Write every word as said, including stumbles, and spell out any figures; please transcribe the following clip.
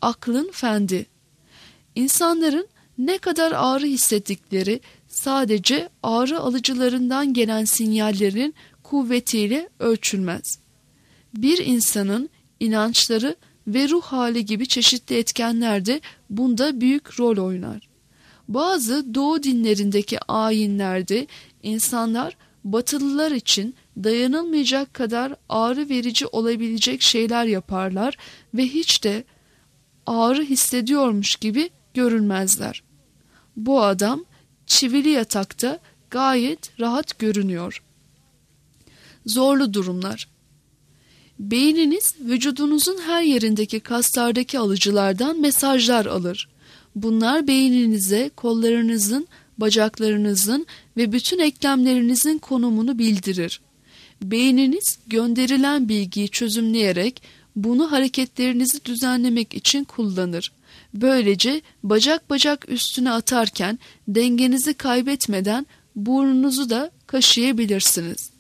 aklın fendi. İnsanların ne kadar ağrı hissettikleri sadece ağrı alıcılarından gelen sinyallerin kuvvetiyle ölçülmez. Bir insanın inançları ve ruh hali gibi çeşitli etkenler de bunda büyük rol oynar. Bazı Doğu dinlerindeki ayinlerde insanlar Batılılar için dayanılmayacak kadar ağrı verici olabilecek şeyler yaparlar ve hiç de ağrı hissediyormuş gibi görünmezler. Bu adam çivili yatakta gayet rahat görünüyor. Zorlu durumlar. Beyniniz vücudunuzun her yerindeki kaslardaki alıcılardan mesajlar alır. Bunlar beyninize kollarınızın, bacaklarınızın ve bütün eklemlerinizin konumunu bildirir. Beyniniz gönderilen bilgiyi çözümleyerek bunu hareketlerinizi düzenlemek için kullanır. Böylece bacak bacak üstüne atarken dengenizi kaybetmeden burnunuzu da kaşıyabilirsiniz.